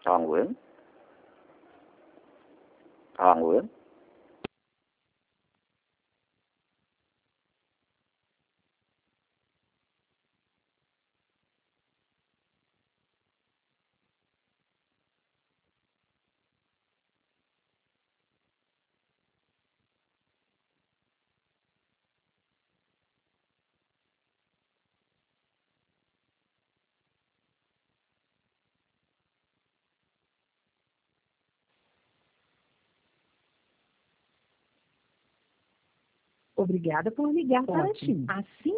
Nguyễn. Nguyễn. Obrigada por ligar para a Ótimo. TIM. Assim